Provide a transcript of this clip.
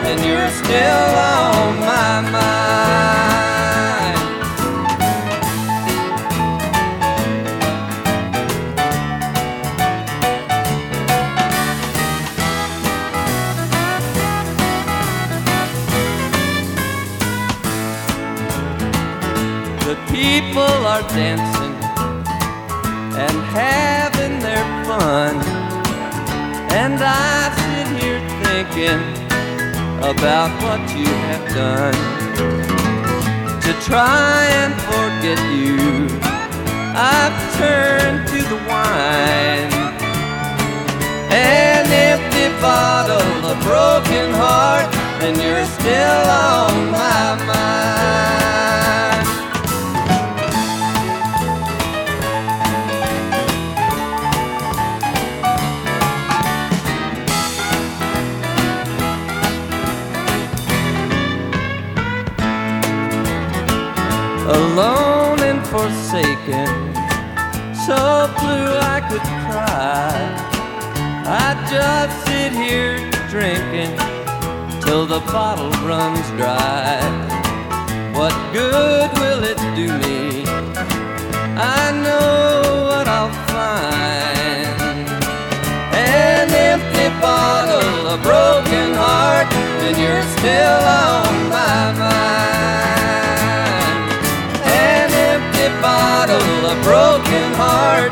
and you're still on my mind. The people are dancing and having their fun, and I sit here thinking about what you have done to try and forget you. I've turned to the wine, an empty bottle, a broken heart, and you're still on my mind. Alone and forsaken, so blue I could cry. I just sit here drinking till the bottle runs dry. What good will it do me? I know what I'll find. An empty bottle, a broken heart, and you're still on my mind. Bottle, a broken heart,